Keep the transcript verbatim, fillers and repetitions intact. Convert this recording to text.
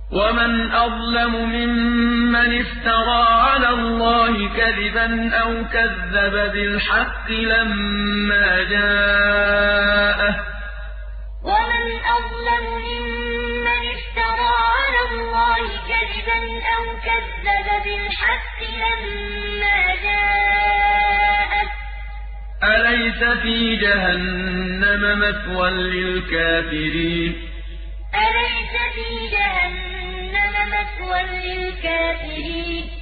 ومن أظلم ممن افترى على الله كذبا أو كذب بالحق لما جاءه ومن أظلم ممن افترى على الله كذبا أو كذب بالحق لما جاءه أليس في جهنم مثوى للكافرين أليس في جهنم مثوى للكافرين